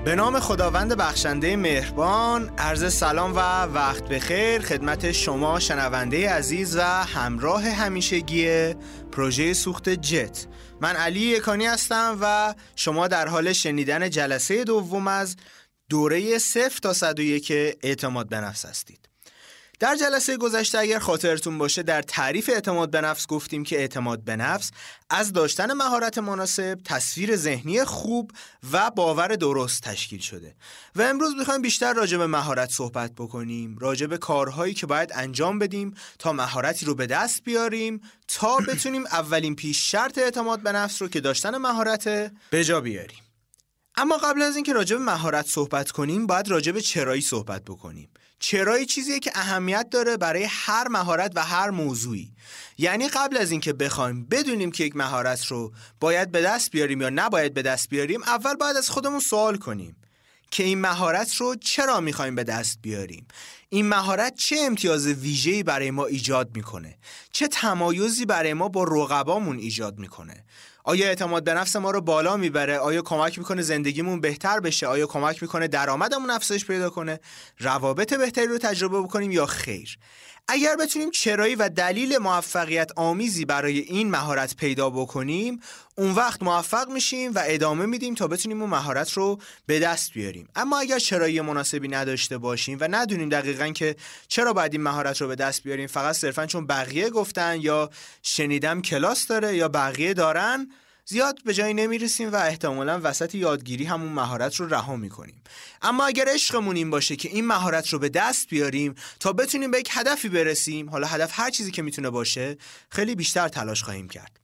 به نام خداوند بخشنده مهربان، عرض سلام و وقت بخیر خدمت شما شنونده عزیز و همراه همیشگی پروژه سوخت جت. من علی یکانی هستم و شما در حال شنیدن جلسه دوم از دوره 0 تا 101 اعتماد به نفس هستید. در جلسه گذشته اگر خاطرتون باشه در تعریف اعتماد به نفس گفتیم که اعتماد به نفس از داشتن مهارت مناسب، تصویر ذهنی خوب و باور درست تشکیل شده و امروز میخوایم بیشتر راجع به مهارت صحبت بکنیم، راجع به کارهایی که باید انجام بدیم تا مهارتی رو به دست بیاریم تا بتونیم اولین پیش شرط اعتماد به نفس رو که داشتن مهارت به جا بیاریم. اما قبل از اینکه راجع به مهارت صحبت کنیم باید راجع به چرایی صحبت بکنیم. چرایی چیزیه که اهمیت داره برای هر مهارت و هر موضوعی. یعنی قبل از اینکه بخوایم بدونیم که یک مهارت رو باید به دست بیاریم یا نباید به دست بیاریم، اول باید از خودمون سوال کنیم که این مهارت رو چرا میخوایم به دست بیاریم؟ این مهارت چه امتیاز ویژه‌ای برای ما ایجاد میکنه؟ چه تمایزی برای ما با رقبامون ایجاد میکنه؟ آیا اعتماد به نفس ما رو بالا میبره؟ آیا کمک میکنه زندگیمون بهتر بشه؟ آیا کمک میکنه درآمدمون افزایش پیدا کنه؟ روابط بهتری رو تجربه بکنیم یا خیر؟ اگر بتونیم چرایی و دلیل موفقیت آمیزی برای این مهارت پیدا بکنیم، اون وقت موفق میشیم و ادامه میدیم تا بتونیم اون مهارت رو به دست بیاریم. اما اگر چرایی مناسبی نداشته باشیم و ندونیم دقیقاً که چرا باید این مهارت رو به دست بیاریم، فقط صرفاً چون بقیه گفتن یا شنیدم کلاس داره یا بقیه دارن، زیاد به جایی نمیرسیم و احتمالاً وسط یادگیری همون مهارت رو رها میکنیم. اما اگر عشقمون این باشه که این مهارت رو به دست بیاریم تا بتونیم به یک هدفی برسیم، حالا هدف هر چیزی که میتونه باشه، خیلی بیشتر تلاش خواهیم کرد.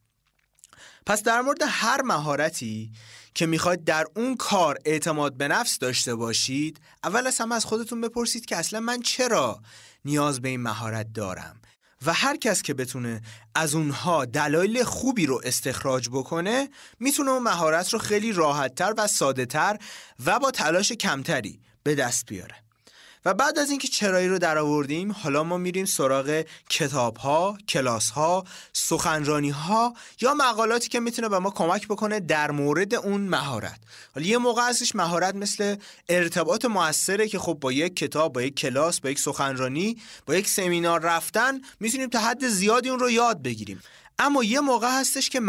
پس در مورد هر مهارتی که میخواید در اون کار اعتماد به نفس داشته باشید، اول از همه از خودتون بپرسید که اصلا من چرا نیاز به این مهارت دارم؟ و هر کس که بتونه از اونها دلایل خوبی رو استخراج بکنه، میتونه اون مهارت رو خیلی راحت‌تر و ساده‌تر و با تلاش کمتری به دست بیاره. و بعد از اینکه چرایی رو در آوردیم، حالا ما میریم سراغ کتاب‌ها، کلاس‌ها، سخنرانی‌ها یا مقالاتی که میتونه به ما کمک بکنه در مورد اون مهارت. حالا یه موقع ازش مهارت مثل ارتباط مؤثره که خب با یک کتاب، با یک کلاس، با یک سخنرانی، با یک سمینار رفتن میتونیم تا حد زیادی اون رو یاد بگیریم. اما یه موقع هستش که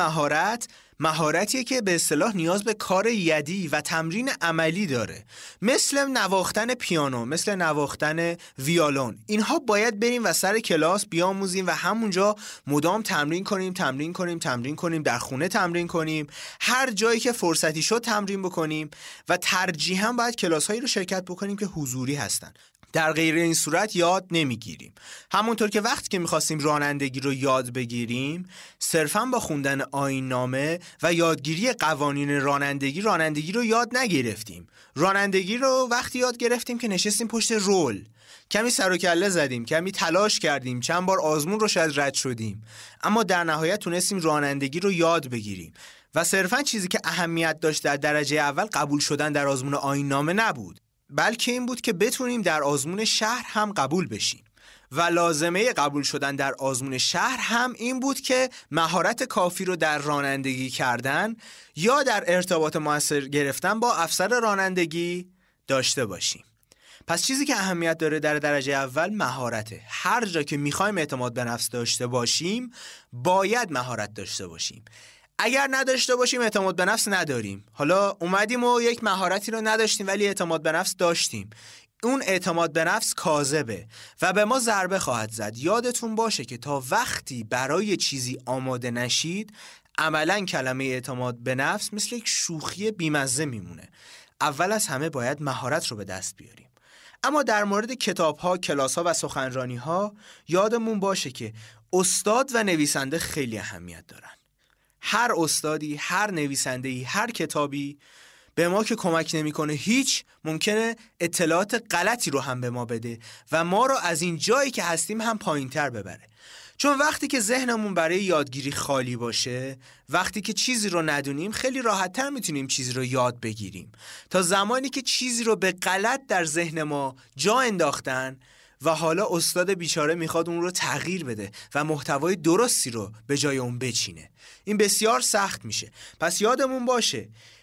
مهارتیه که به اصطلاح نیاز به کار یدی و تمرین عملی داره، مثل نواختن پیانو، مثل نواختن ویولون. اینها باید بریم و سر کلاس بیاموزیم و همونجا مدام تمرین کنیم، در خونه تمرین کنیم، هر جایی که فرصتی شد تمرین بکنیم و ترجیحاً باید کلاس‌هایی رو شرکت بکنیم که حضوری هستن. در غیر این صورت یاد نمیگیریم. همونطور که وقتی که میخواستیم رانندگی رو یاد بگیریم، صرفاً با خوندن آیین‌نامه و یادگیری قوانین رانندگی رو یاد نگرفتیم. رانندگی رو وقتی یاد گرفتیم که نشستیم پشت رول، کمی سر و کله زدیم، کمی تلاش کردیم، چند بار آزمون رو شاید رد شدیم، اما در نهایت تونستیم رانندگی رو یاد بگیریم. و صرفاً چیزی که اهمیت داشت در درجه اول قبول شدن در آزمون آیین‌نامه نبود، بلکه این بود که بتونیم در آزمون شهر هم قبول بشیم. و لازمه قبول شدن در آزمون شهر هم این بود که مهارت کافی رو در رانندگی کردن یا در ارتباط مؤثر گرفتن با افسر رانندگی داشته باشیم. پس چیزی که اهمیت داره در درجه اول مهارته. هر جا که میخوایم اعتماد به نفس داشته باشیم، باید مهارت داشته باشیم. اگر نداشته باشیم اعتماد به نفس نداریم. حالا اومدیم و یک مهارتی رو نداشتیم ولی اعتماد به نفس داشتیم، اون اعتماد به نفس کاذبه و به ما ضربه خواهد زد. یادتون باشه که تا وقتی برای چیزی آماده نشید، عملاً کلمه اعتماد به نفس مثل یک شوخی بیمزه میمونه. اول از همه باید مهارت رو به دست بیاریم. اما در مورد کتاب‌ها، کلاس‌ها و سخنرانی‌ها یادمون باشه که استاد و نویسنده خیلی اهمیت دارن. هر استادی، هر نویسنده‌ای، هر کتابی به ما که کمک نمی‌کنه، هیچ ممکنه اطلاعات غلطی رو هم به ما بده و ما رو از این جایی که هستیم هم پایین‌تر ببره. چون وقتی که ذهنمون برای یادگیری خالی باشه، وقتی که چیزی رو ندونیم، خیلی راحت‌تر میتونیم چیزی رو یاد بگیریم تا زمانی که چیزی رو به غلط در ذهن ما جا انداختن و حالا استاد بیچاره میخواد اون رو تغییر بده و محتوای درستی رو به جای اون بچینه. این بسیار سخت میشه. پس یادمون باشه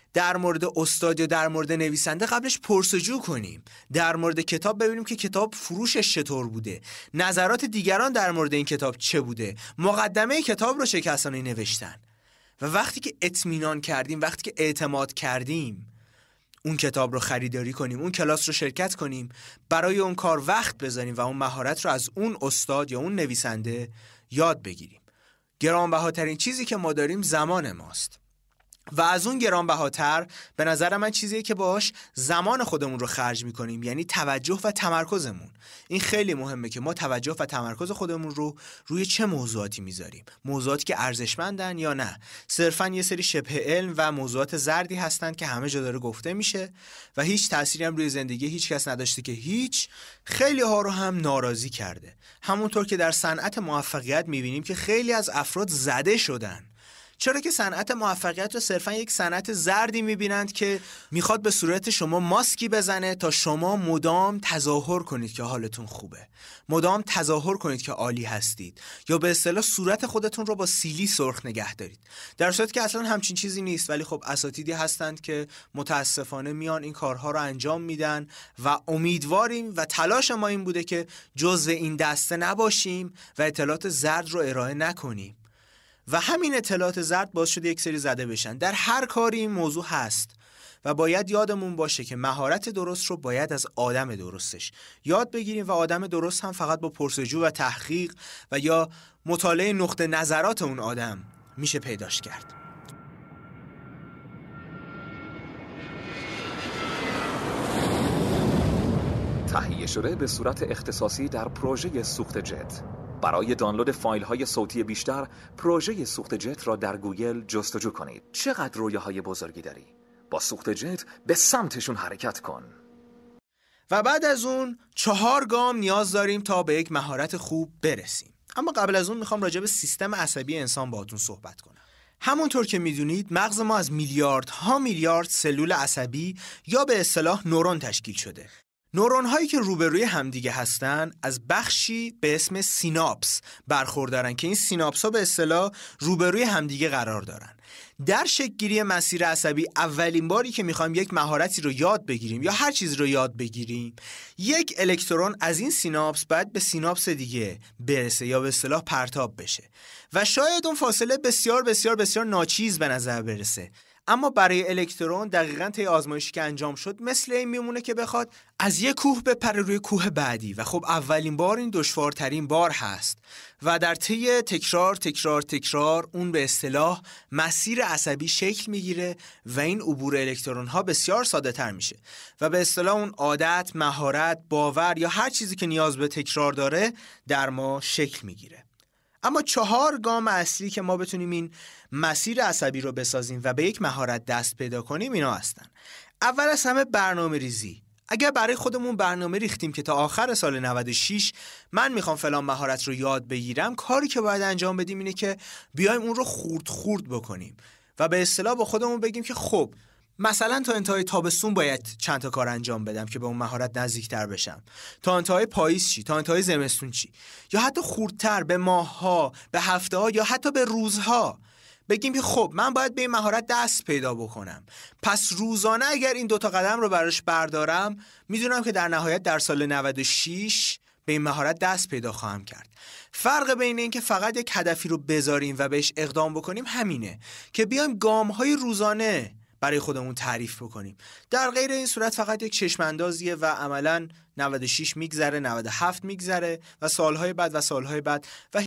در مورد استاد یا در مورد نویسنده قبلش پرسجو کنیم، در مورد کتاب ببینیم که کتاب فروشش چطور بوده، نظرات دیگران در مورد این کتاب چه بوده، مقدمه کتاب رو چه کسانی نوشتن. و وقتی که اطمینان کردیم، وقتی که اعتماد کردیم، اون کتاب رو خریداری کنیم، اون کلاس رو شرکت کنیم، برای اون کار وقت بذاریم و اون مهارت رو از اون استاد یا اون نویسنده یاد بگیریم. گرانبهاترین چیزی که ما داریم زمان ماست و از اون گرانبهاتر به نظر من چیزیه که باهاش زمان خودمون رو خرج میکنیم، یعنی توجه و تمرکزمون. این خیلی مهمه که ما توجه و تمرکز خودمون رو روی چه موضوعاتی میذاریم، موضوعاتی که ارزشمندن یا نه صرفاً یه سری شبه علم و موضوعات زردی هستن که همه جا داره گفته میشه و هیچ تأثیری هم روی زندگی هیچ کس نداشته که هیچ، خیلی ها رو هم ناراضی کرده. همونطور که در صنعت موفقیت میبینیم که خیلی از افراد زده شدن. چرا که صنعت موفقیت رو صرفا یک صنعت زردی میبینند که میخواد به صورت شما ماسکی بزنه تا شما مدام تظاهر کنید که حالتون خوبه، مدام تظاهر کنید که عالی هستید، یا به اصطلاح صورت خودتون رو با سیلی سرخ نگه دارید، در صورتی که اصلا همچین چیزی نیست. ولی خب اساتیدی هستند که متاسفانه میان این کارها رو انجام میدن و امیدواریم و تلاش ما این بوده که جزء این دسته نباشیم و اطلاعات زرد رو ارائه نکنیم. و همین اطلاعات زرد باعث شده یک سری زده بشن. در هر کاری این موضوع هست و باید یادمون باشه که مهارت درست رو باید از آدم درستش یاد بگیریم و آدم درست هم فقط با پرسجو و تحقیق و یا مطالعه نقطه نظرات اون آدم میشه پیداش کرد. تهیه شده به صورت اختصاصی در پروژه سوخت جت. برای دانلود فایل‌های صوتی بیشتر، پروژه سوخت جت را در گوگل جستجو کنید. چقدر رویاهای بزرگی داری؟ با سوخت جت به سمتشون حرکت کن. و بعد از اون 4 گام نیاز داریم تا به یک مهارت خوب برسیم. اما قبل از اون میخوام راجع به سیستم عصبی انسان باهاتون صحبت کنم. همونطور که میدونید مغز ما از میلیاردها میلیارد سلول عصبی یا به اصطلاح نورون تشکیل شده. نورون هایی که روبروی همدیگه هستن از بخشی به اسم سیناپس برخوردارن که این سیناپس ها به اصطلاح روبروی همدیگه قرار دارن. در شکل گیری مسیر عصبی اولین باری که میخوایم یک مهارتی رو یاد بگیریم یا هر چیز رو یاد بگیریم، یک الکترون از این سیناپس باید به سیناپس دیگه برسه یا به اصطلاح پرتاب بشه و شاید اون فاصله بسیار بسیار بسیار ناچیز به نظر برسه، اما برای الکترون دقیقاً طی آزمایشی که انجام شد مثل این میمونه که بخواد از یک کوه بپره روی کوه بعدی و خب اولین بار این دشوارترین بار هست و در طی تکرار تکرار تکرار اون به اصطلاح مسیر عصبی شکل میگیره و این عبور الکترون ها بسیار ساده تر میشه و به اصطلاح اون عادت، مهارت، باور یا هر چیزی که نیاز به تکرار داره در ما شکل میگیره. اما 4 گام اصلی که ما بتونیم این مسیر عصبی رو بسازیم و به یک مهارت دست پیدا کنیم اینا هستن. اول از همه برنامه ریزی. اگر برای خودمون برنامه ریختیم که تا آخر سال 96 من میخوام فلان مهارت رو یاد بگیرم، کاری که باید انجام بدیم اینه که بیایم اون رو خورد خورد بکنیم و به اصطلاح با خودمون بگیم که خب مثلا تا انتهای تابستون باید چند تا کار انجام بدم که به اون مهارت نزدیکتر بشم، تا انتهای پاییز چی، تا انتهای زمستون چی، یا حتی خوردتر به ماه‌ها، به هفته‌ها یا حتی به روزها بگیم که خب من باید به این مهارت دست پیدا بکنم. پس روزانه اگر این 2 تا قدم رو براش بردارم میدونم که در نهایت در سال 96 به این مهارت دست پیدا خواهم کرد. فرق بین این که فقط یک هدفی رو بذاریم و بهش اقدام بکنیم همینه که بیایم گام‌های روزانه برای خودمون تعریف بکنیم. در غیر این صورت فقط یک چشماندازیه و عملاً 96 میگذره، 97 میگذره و سالهای بعد و سالهای بعد و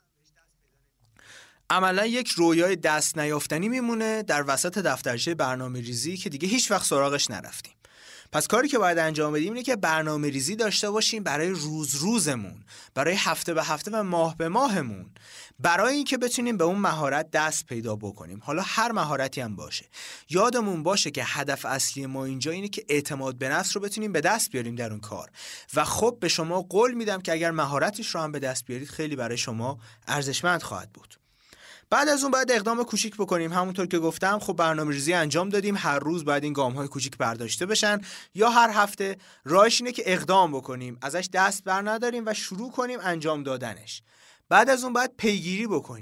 عملاً یک رویای دست نیافتنی میمونه در وسط دفترچه برنامه ریزی که دیگه هیچ وقت سراغش نرفتیم. پس کاری که باید انجام بدیم اینه که برنامه ریزی داشته باشیم برای روز روزمون، برای هفته به هفته و ماه به ماهمون، برای اینکه بتونیم به اون مهارت دست پیدا بکنیم. حالا هر مهارتی هم باشه، یادمون باشه که هدف اصلی ما اینجا اینه که اعتماد به نفس رو بتونیم به دست بیاریم در اون کار و خب به شما قول میدم که اگر مهارتش رو هم به دست بیارید خیلی برای شما ارزشمند خواهد بود. بعد از اون باید اقدام کوچیک بکنیم. همونطور که گفتم خب برنامه‌ریزی انجام دادیم، هر روز باید این گام‌های کوچیک برداشته بشن یا هر هفته. راهش اینه که اقدام بکنیم، ازش دست بر نداریم و شروع کنیم انجام دادنش. بعد از اون باید پیگیری بکنیم.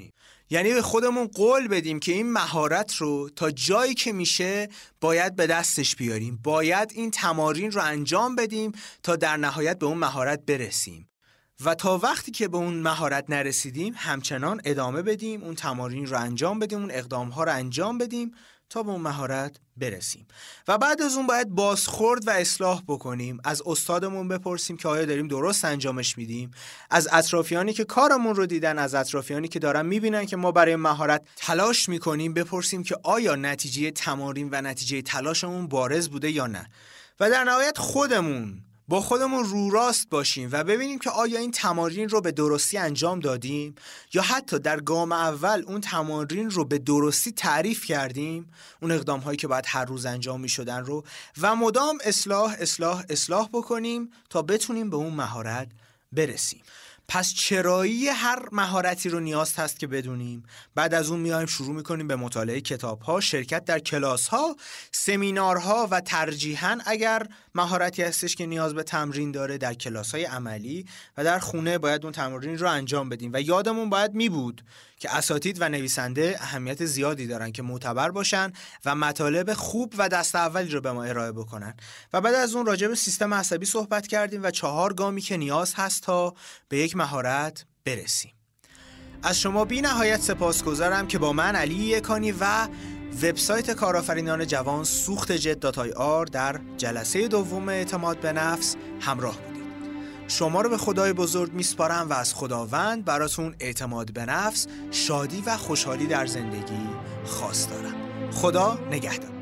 یعنی به خودمون قول بدیم که این مهارت رو تا جایی که میشه باید به دستش بیاریم، باید این تمارین رو انجام بدیم تا در نهایت به اون مهارت برسیم و تا وقتی که به اون مهارت نرسیدیم همچنان ادامه بدیم، اون تمارین رو انجام بدیم، اون اقدام‌ها رو انجام بدیم تا به اون مهارت برسیم. و بعد از اون باید بازخورد و اصلاح بکنیم، از استادمون بپرسیم که آیا داریم درست انجامش میدیم، از اطرافیانی که کارمون رو دیدن، از اطرافیانی که دارن میبینن که ما برای مهارت تلاش میکنیم بپرسیم که آیا نتیجه تمارین و نتیجه تلاشمون بارز بوده یا نه. و در نهایت با خودمون رو راست باشیم و ببینیم که آیا این تمارین رو به درستی انجام دادیم یا حتی در گام اول اون تمارین رو به درستی تعریف کردیم، اون اقدام هایی که باید هر روز انجام می شدن رو، و مدام اصلاح بکنیم تا بتونیم به اون مهارت برسیم. پس چرایی هر مهارتی رو نیاز هست که بدونیم. بعد از اون میایم شروع میکنیم به مطالعه کتاب‌ها، شرکت در کلاس‌ها، سمینارها و ترجیحاً اگر مهارتی هستش که نیاز به تمرین داره در کلاس‌های عملی و در خونه باید اون تمرین رو انجام بدیم. و یادمون باید میبود که اساتید و نویسنده اهمیت زیادی دارن که معتبر باشن و مطالب خوب و دست اولی رو به ما ارائه بکنن. و بعد از اون راجع به سیستم عصبی صحبت کردیم و 4 گامی که نیاز هست تا به یک مهارت برسیم. از شما بی نهایت سپاسگزارم که با من علی یکانی و وبسایت کارآفرینان جوان سوختجت.ir در جلسه دوم اعتماد به نفس همراه بودید. شما رو به خدای بزرگ میسپارم و از خداوند براتون اعتماد به نفس، شادی و خوشحالی در زندگی خواست دارم. خدا نگهدار.